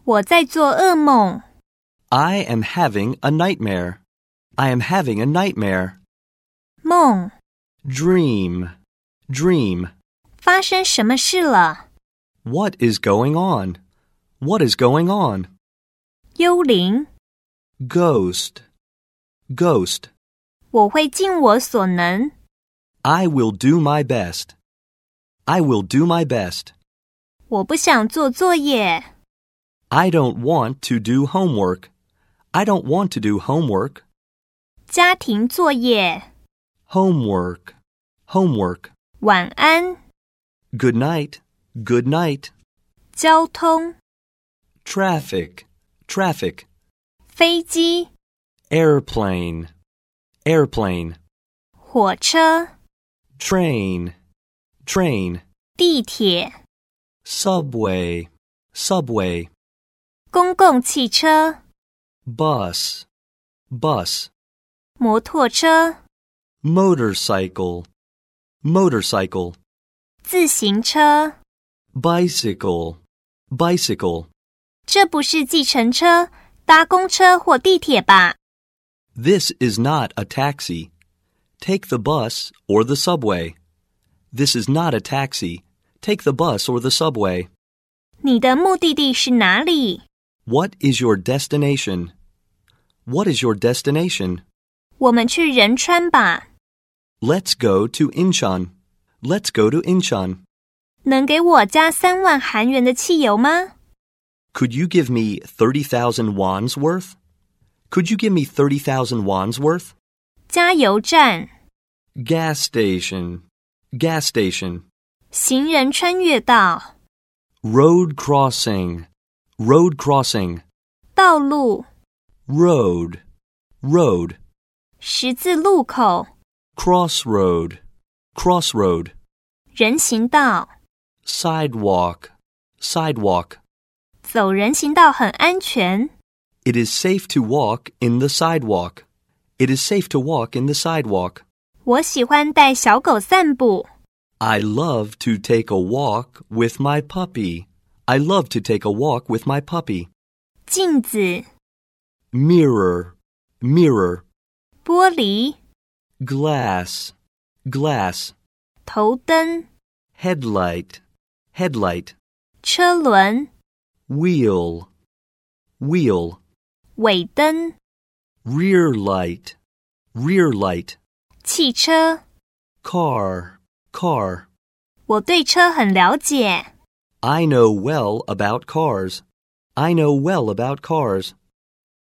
我在做噩梦。 I am having a nightmare. I am having a nightmare. 梦， Dream. Dream. 发生什么事了？ What is going on? What is going on? 幽灵， Ghost. Ghost. 我会尽我所能。 I will do my best. I will do my best. 我不想做作业。 I don't want to do homework. I don't want to do homework. 家庭作业， Homework. Homework. 晚安。 Good night. Good night. 交通， Traffic. Traffic. 飞机， Airplane. Airplane. 火车， Train. Train. 地铁， Subway. Subway. 公共汽车， Bus. Bus. 摩托车， Motorcycle. Motorcycle. 自行车。 Bicycle. Bicycle. 这不是计程车、搭公车或地铁吧？ This is not a taxi. Take the bus or the subway. This is not a taxi. Take the bus or the subway. 你的目的地是哪里？ What is your destination? What is your destination? 我们去仁川吧。 Let's go to Incheon. Let's go to Incheon. 能给我加3万韩元的汽油吗？ Could you give me 30,000 wons worth? Could you give me 30,000 wons worth? 加油站， Gas station. Gas station. 行人穿越道， Road crossing. Road crossing. 道路， Road. Road. 十字路口， Crossroad. Crossroad. 人行道。 Sidewalk. Sidewalk. 走人行道很安全。 It is safe to walk in the sidewalk. It is safe to walk in the sidewalk. 我喜欢带小狗散步。 I love to take a walk with my puppy. I love to take a walk with my puppy. 镜子， Mirror. Mirror. 玻璃， Glass. Glass. 头灯， Headlight. Headlight. 车轮， Wheel. Wheel. 尾灯， Rear light. Rear light. 汽车。 Car. Car. 我对车很了解。 I know well about cars. I know well about cars.